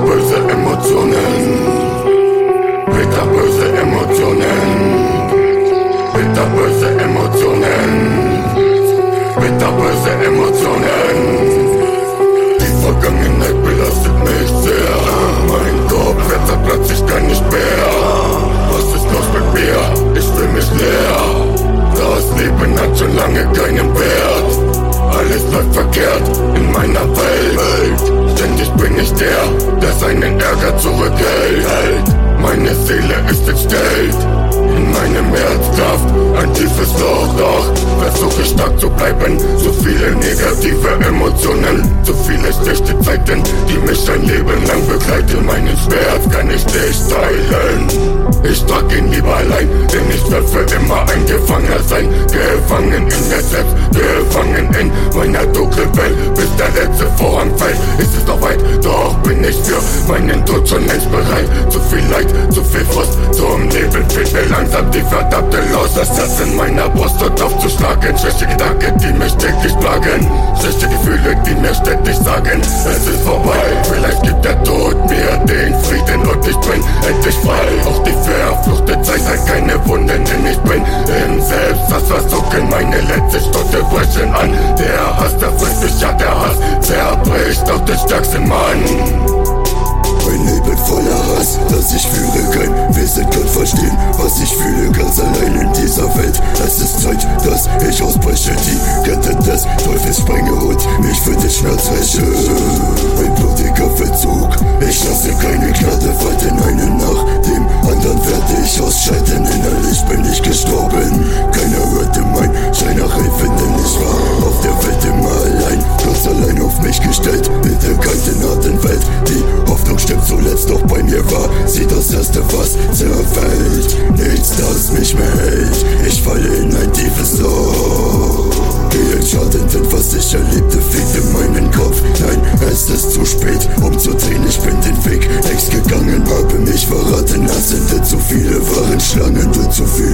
Bitterböse Emotionen. Bitterböse Emotionen. Bitterböse Emotionen. Bitterböse Emotionen. Die Vergangenheit belastet mich sehr. Mein Kopf, er zerplatzt, ich kann nicht mehr. Was ist los mit mir? Ich fühl mich leer. Das Leben hat schon lange keinen Wert. Alles läuft verkehrt in meiner Welt. Ständig bin ich der seinen Ärger zurückhält. Meine Seele ist entstellt, in meinem Herzkraft ein tiefes Loch. Doch versuche ich stark zu bleiben. So viele negative Emotionen, so viele schlechte Zeiten, die mich ein Leben lang begleiten. Meinen Schmerz kann ich nicht teilen. Ich trag ihn lieber allein, denn ich will für immer ein Gefangener sein. Gefangen in mir selbst, gefangen in meiner dunklen Welt. Bis der letzte Vorhang fällt, ist es noch weit. Doch bin ich für meinen Tod schon längst bereit. Zu viel Leid, zu viel Frust, zum Leben fehlt mir langsam die verdammte Lust. Das Herz in meiner Brust hört auf zu schlagen. Schlechte Gedanken, die mich täglich plagen. Schlechte Gefühle, die mir ständig sagen, es ist vorbei. Vielleicht gibt der Tod mir den Frieden und ich bin endlich frei. Auch die verfluchte Zeit hat keine Wunden, denn ich bin im Selbsthass versunken. Meine letzte Stunde brechen an. Der Hass, der frisst mich, ja der Hass zerbricht auch den stärksten Mann. Ein Leben voller Hass, das ich fühle, kein Wesen kann verstehen, was ich fühle, ganz allein in dieser Welt. Es ist Zeit, dass ich ausbreche, die Kette des Teufels sprenge und mich für den Schmerz räche. Ein blutiger Verzug, ich lasse keine Gnade walten, einen nach dem anderen werde ich ausscheiden. Innerlich bin ich gestorben, keiner hörte mein Schrei nach Hilfe, denn ich war auf der Welt immer allein, ganz allein auf mich gestellt, in der kalten, harten Welt. Die Hoffnung stimmt zuletzt, doch bei mir war sie das Erste, was zerfällt. Nichts, das mich mehr hält, ich falle in ein tiefes Loch. Die entscheidenden, was ich erlebte, fegt in meinen Kopf. Nein, es ist zu spät, um zu drehen, ich bin den Weg längst gegangen, habe mich verraten. Es sind zu viele, waren Schlangen, zu viele